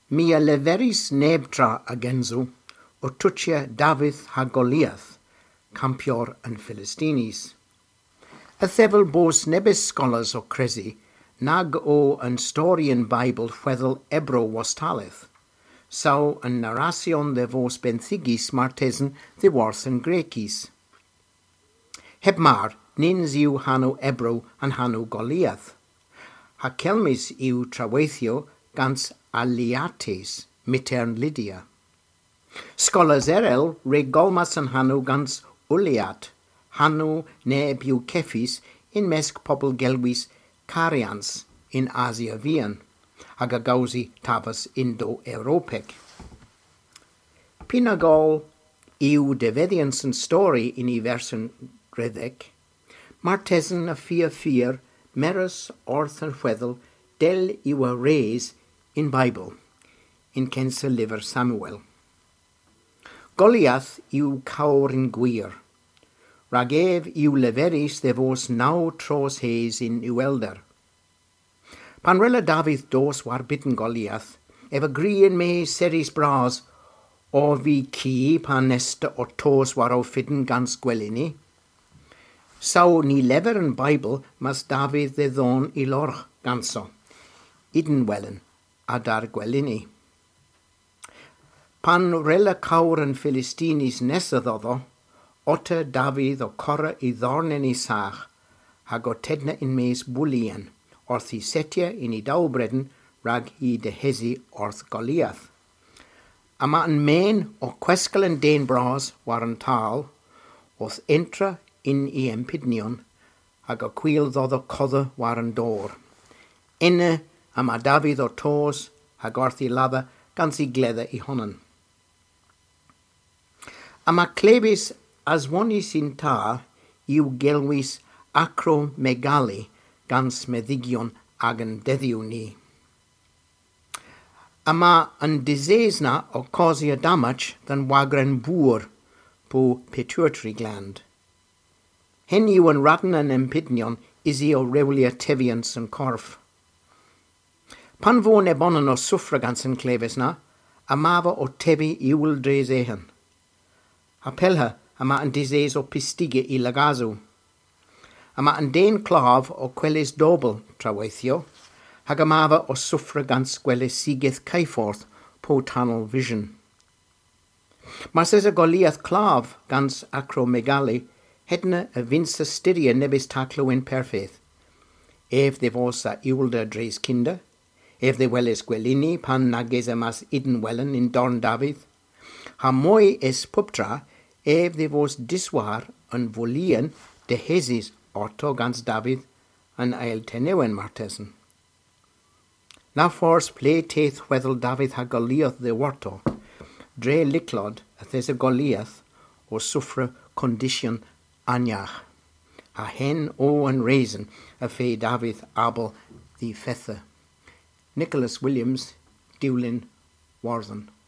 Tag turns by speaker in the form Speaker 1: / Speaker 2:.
Speaker 1: Mi a leveris nebtra agenzu, o tutia David ha Goliath, campior and Philistinis. A thevel bos nebis scholars o cresi, nag o an storian Bible chweddel Ebro was talith. Sau an narration de vos benthigis martesen de worth and Grekis. Heb mar, nins iw hanu Ebro an hanu Goliath. Ha kelmis iw traweithio gans aliates, mitern Lydia. Scholars erel regolmas an hanu gans uliat, hanu neb iw kefis in mesk pobl gelwis Carians in Asia Vian, hag a gausi tavas Indo-Europec. Pinagol iw devediansen story in I versen Gredec, martesen a fear meras orth and chweddel del iw a reis in Bible, in kense liver Samuel. Goliath iw cawr in gwir, ragev iw leveris de vos nau tros hees in uelder. Pan rella David dos war bitten Goliath, eva grien me seris bras, o vi ki pan nesta o tos war o fidden gans gwelini. Sau ni lever yn Bible mas David de ddon I lorch ganso, idyn welen a dar gwelini. Pan rella cawr yn Philistinis nesa ddoddo, otta David o cora I ddornen I sach, hag o tedna in mes bwlien, orth I setia in I dawbreden rag I dehesi orth Goliath. Ama yn men o kwesgal yn den bras war yn tal, oth entra in I empidnion, hag o cwyl ddoddo codda war yn dor. Enne ama David o tos, hag orth I lava gans I gledda I honan. Ama clebis as wonis in ta, iw gelwis acromegali gans meddigion ag yn deddiw ni. Ama yn disesna o cosi a damage than wagren bŵr po pituitary gland. Hen yw yn radn yn empidnion is I o rewlia tefians yn corff. Pan fo nebonan o suffragans yn clefis na, amava o tefi iwl dres ehen. Apelha ama yn dises o pistige I lagazu. Ama yn den claf o quelis dobl traweithio, hag amava o suffragans gwelis sigeth caiforth po tunnel vision. Mas as a Goliath claf gans acromegali, hedna a vinsa styria nebis taclo in perfeth. Ef de vos a iwlda dres kinder, ef de welis gwelini pan nages amas idden wellen in Dorn David, ha moi es puptra, ef de vos diswar an volien de hesis orto gans David an eil tenewen martesen. Na fors ple teith weddel David ha Goliath de worto, dre liclod a thes a Goliath o suffra condition anyach, a hen o an raisin a fe David abel the fetha. Nicholas Williams, Dewlin, Warthen.